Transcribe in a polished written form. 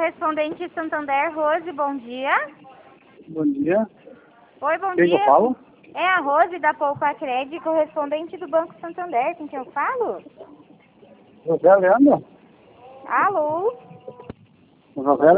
correspondente Santander, Rose, bom dia. Bom dia. Oi, bom Quem dia. que eu falo? É a Rose da Poupa Cred, correspondente do Banco Santander, com quem eu falo? José Leandro? Alô? José